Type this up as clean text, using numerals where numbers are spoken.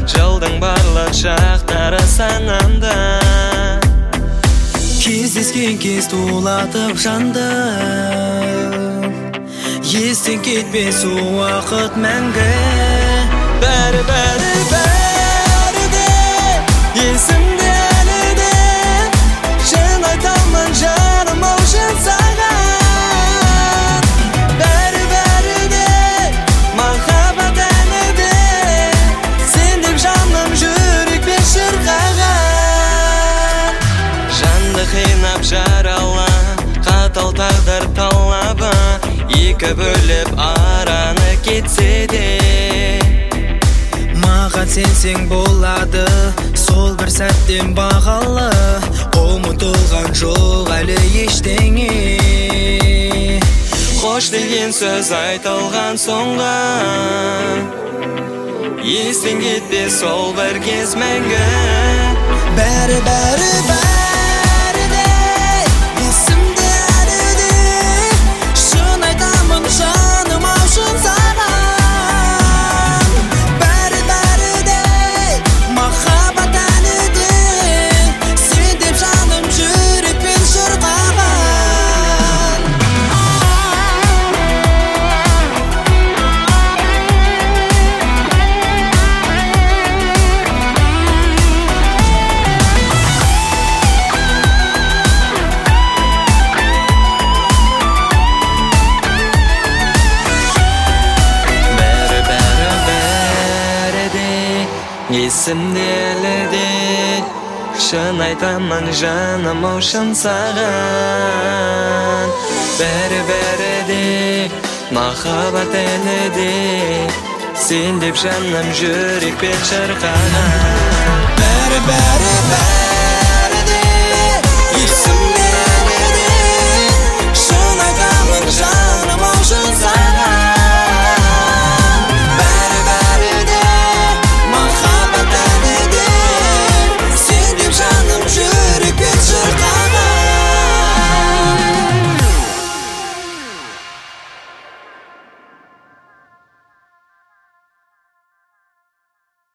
Жылдың барлық шақтары санамда. Кездескен кез тулатып жанды, естен кетпес уақыт мәңгі. Бәрі де есімде әлі де. Шын айтамын жаным ау шын саған. Бәрі де махаббат әлі де. Сен деп жаным жүрекпен шырқаған. Жанды қинап жарала, қатал тағдыр талабы. Екі бөліп араны кетсе де, маған сенсең болады, сол бір сәттен бағалы. Ұмытылған жоқ әлі ештеңе. қош деген сөз айтылған соңға, естен кетпес сол бір кез мәңгі. Бәрі де есімде әлі де. Шын айтамын жаным ау шын саған. Бәрі де махаббат әлі де. Сен деп жаным жүрекпен шырқаған. Есімде әлі де, шын айтамын жаным ау шын саған. Бәрі де махаббат әлі де. Сен деп жаным жүрекпен шырқаған. Бәрі